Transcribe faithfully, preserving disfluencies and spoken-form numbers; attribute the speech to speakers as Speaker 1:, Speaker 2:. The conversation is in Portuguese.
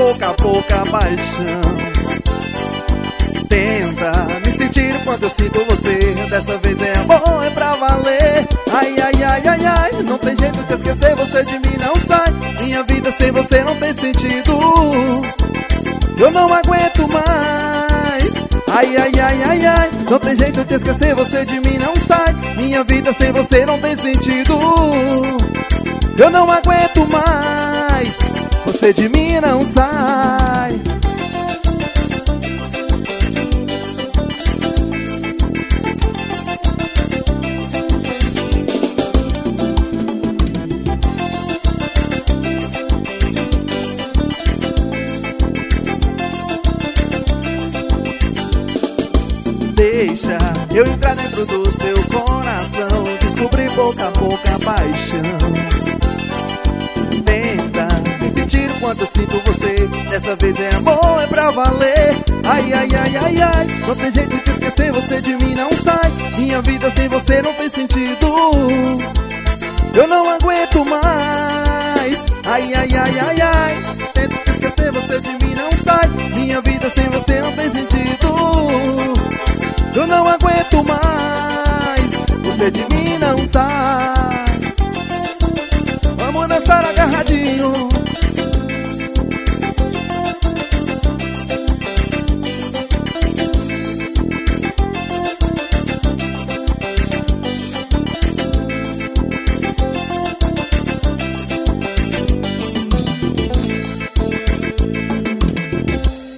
Speaker 1: pouco a pouco a paixão. Tenta me sentir quando eu sinto você. Dessa vez é amor, é pra valer. Ai, ai, ai, ai, ai, não tem jeito de esquecer, você de mim não sai. Minha vida sem você não tem sentido, eu não aguento mais. Ai, ai, ai, ai, ai, não tem jeito de esquecer, você de mim não sai. Minha vida sem você não tem sentido, eu não aguento mais. Você de mim não sai. Deixa eu entrar dentro do seu coração, descobrir pouco a pouco a paixão. Tenta me sentir o quanto eu sinto você. Dessa vez é amor, é pra valer. Ai, ai, ai, ai, ai, não tem jeito de esquecer, você de mim não sai. Minha vida sem você não tem sentido, eu não aguento mais. Ai, ai, ai, ai, ai, tento te esquecer, você de mim não sai. Minha vida sem você não tem sentido, eu não aguento mais. Você de mim